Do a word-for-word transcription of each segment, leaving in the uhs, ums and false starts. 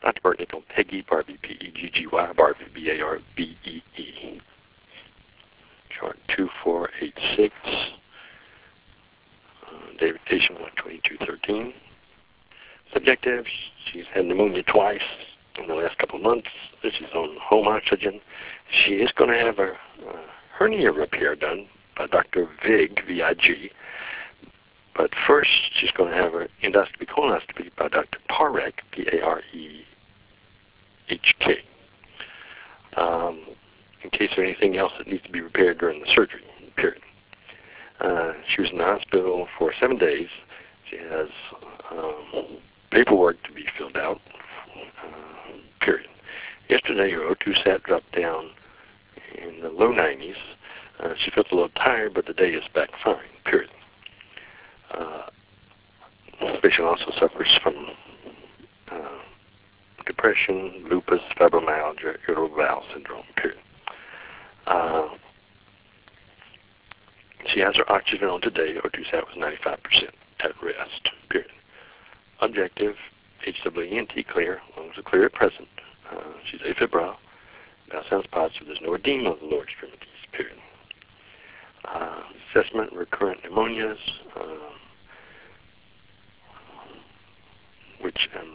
Doctor Bartnick on Peggy, Barbie, P E G G Y, Barbie, B A R B E E. Chart two four eight six. Uh, David patient one twenty-two thirteen. Subjective, she's had pneumonia twice in the last couple of months. She's on home oxygen. She is going to have a uh, hernia repair done by Doctor Vig, V I G. But first, she's going to have her endoscopy colonoscopy by Doctor Parek, P A R E H K. Um, in case there's anything else that needs to be repaired during the surgery, period. Uh, she was in the hospital for seven days. She has um, paperwork to be filled out, uh, period. Yesterday, her O two sat dropped down in the low nineties. Uh, she felt a little tired, but the day is back fine, period. Uh, this patient also suffers from uh, depression, lupus, fibromyalgia, irritable bowel syndrome, period. Uh, she has her oxygen on today. O two sat was ninety-five percent at rest, period. Objective, H W E N T clear, lungs are clear at present. Uh, she's afebrile. Bowel sounds positive. There's no edema of the lower extremities, period. Uh, assessment, recurrent pneumonias, uh, which I'm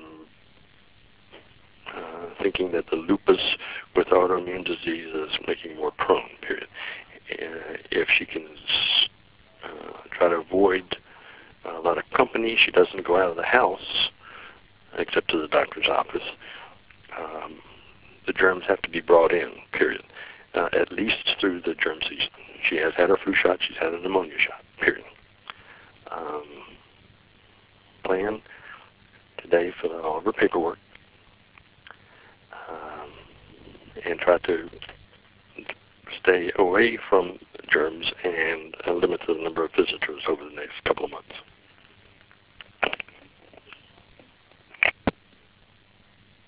uh, thinking that the lupus with autoimmune disease is making more prone, period. Uh, if she can uh, try to avoid a lot of company, she doesn't go out of the house except to the doctor's office. Um, the germs have to be brought in, period, uh, at least through the germ season. She has had her flu shot. She's had a pneumonia shot, period. Um, plan today, fill out all of her paperwork, um, and try to stay away from germs and uh, limit the number of visitors over the next couple of months.